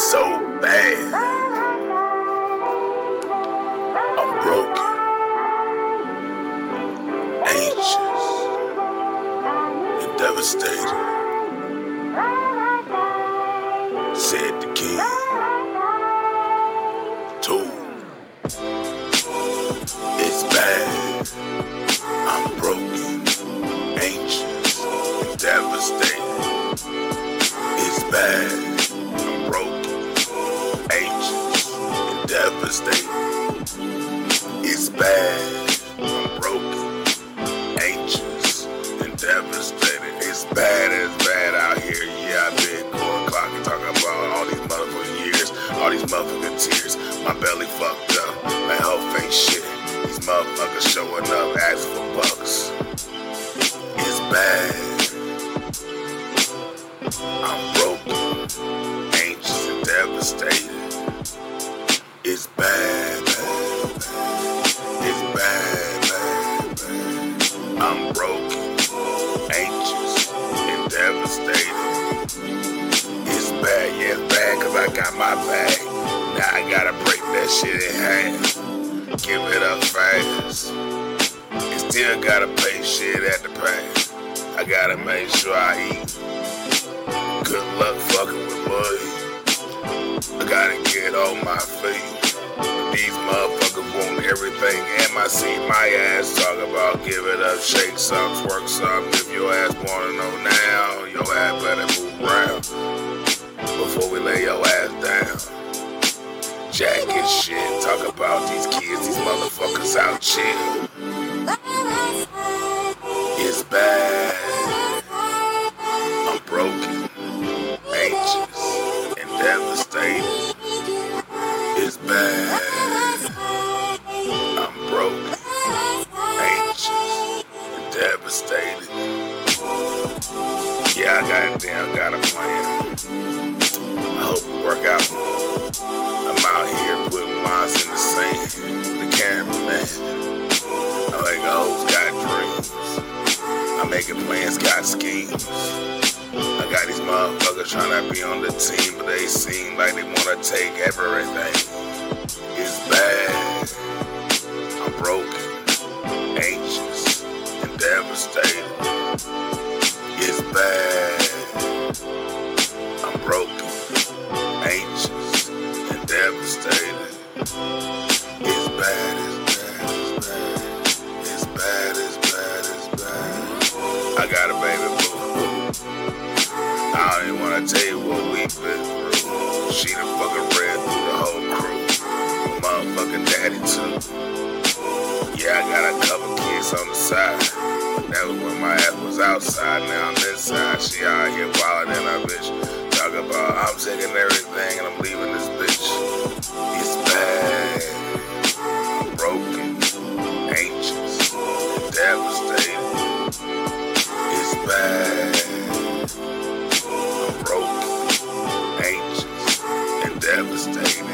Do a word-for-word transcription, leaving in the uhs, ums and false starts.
so bad. I'm broken, anxious, and devastated, said the king. Two, it's bad. I'm broken, anxious, and devastated. It's bad. I'm broken, anxious, and devastated. It's bad. I'm broken, anxious, and devastated. It's bad, it's bad out here. Yeah, I've been going clocking, talking about all these motherfucking years, all these motherfucking tears. My belly fucked up, my health ain't shit. These motherfuckers showing up, asking for bucks. It's bad. I'm broken, anxious, and devastated. It's bad, bad, bad. It's bad, bad, bad. I'm broken, anxious, and devastated. It's bad, yeah, it's bad, cause I got my bag. Now I gotta break that shit in half. Give it up fast. And still gotta pay shit at the pass. I gotta make sure I eat. Good luck fucking with money. I gotta get on my feet. These motherfuckers want everything and my seat. My ass talk about give it up, shake some, twerk some. If your ass wanna know now, your ass better move around before we lay your ass down. Jack and shit, talk about these kids, these motherfuckers out chill. It's bad. I'm broken, anxious, and devastated. It's bad. I'm broken, anxious, and devastated. Yeah, I goddamn got a plan. I hope it work out. I'm out here putting lines in the sand. The cameraman. I like hoes got dreams. I'm making plans, got schemes. I got these motherfuckers trying to be on the team, but they seem like they wanna take everything. It's bad. I'm broken, anxious, and devastated. It's bad. I'm broken, anxious, and devastated. It's bad, it's bad, it's bad. It's bad, it's bad, it's bad. I got a baby boo. I don't even wanna tell you what we've been through. She done fucking ran through the whole crew. Motherfucking daddy too. Yeah, I got a couple kids on the side. That was when my ass was outside, now I'm inside. She out here wildin' in her bitch. Talk about I'm taking everything and I'm leaving this bitch. It's bad. I'm broken, anxious, and devastated. It's bad. I'm broken, anxious, and devastated.